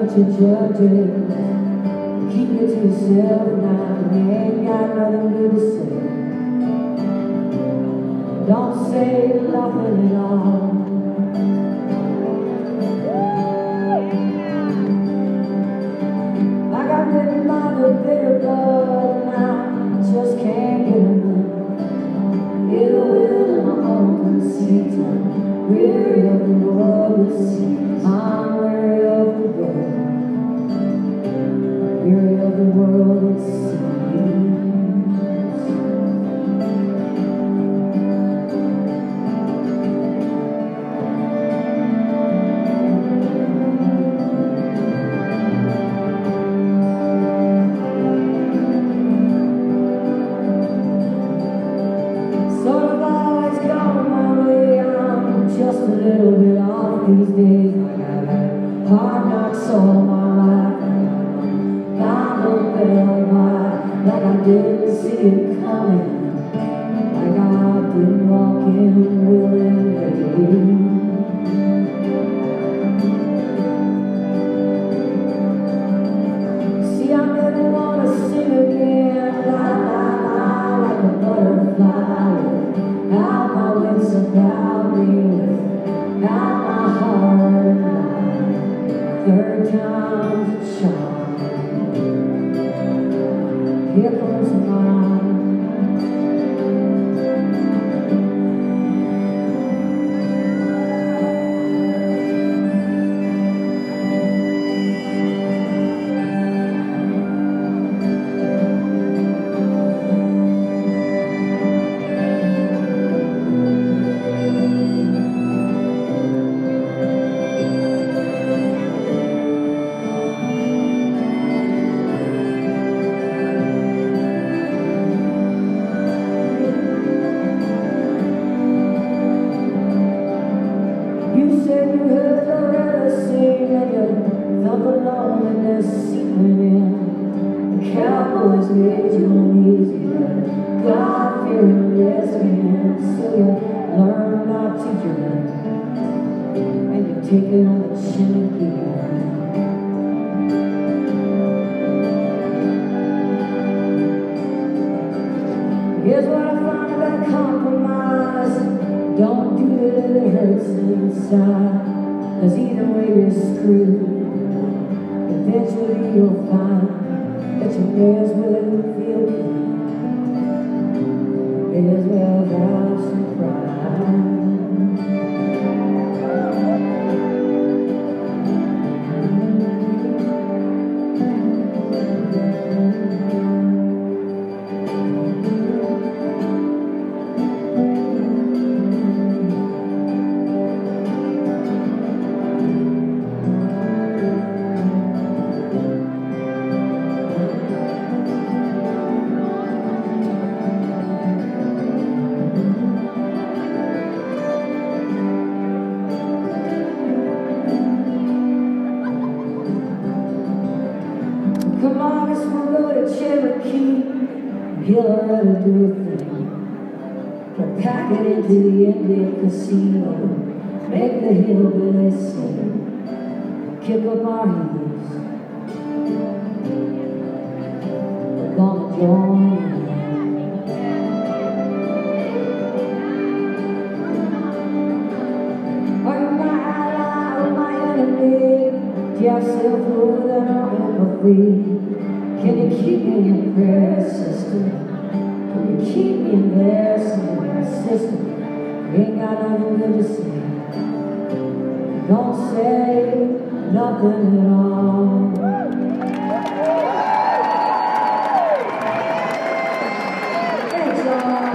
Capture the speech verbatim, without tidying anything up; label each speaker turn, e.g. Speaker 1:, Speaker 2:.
Speaker 1: bunch of judges. Keep it to yourself now, you ain't got nothing good to say. Don't say nothing at all. I got bitten by the bitter blood now, just can't get enough. Ill will in my own conceit, weary of the world to see. I'm weary of the world, weary of the world it seems. Just a little bit off these days. I got had hard knocks all my life. Bible bell wide, like I didn't see it coming, like I've been walking willingly. See, I never want to sing again, la la la, like a butterfly. Out my wits about me. Now my heart, third time's a charm. Here comes mine. You said you heard Loretta sing and you felt the loneliness seeping in. The cowboys made you uneasy, the God-fearing lesbian. So you learned not to drink, and you take it on the chin again. Here's what I found about compromise. Don't do it if it hurts inside, 'cause either way you're screwed. Eventually you'll find that you may as well feel good. May as well have some pride. Come on, guess we'll go to Cherokee. He'll already do a thing. We'll pack it into the Indian casino, make the hillbillies sing, kick up our heels. We're gonna join in. Are you my ally or my enemy? Do you have self-worth and our empathy? Can you keep me in your prayer system? Can you keep me in their system? You ain't got nothing good to say. Don't say nothing at all. Thanks, y'all.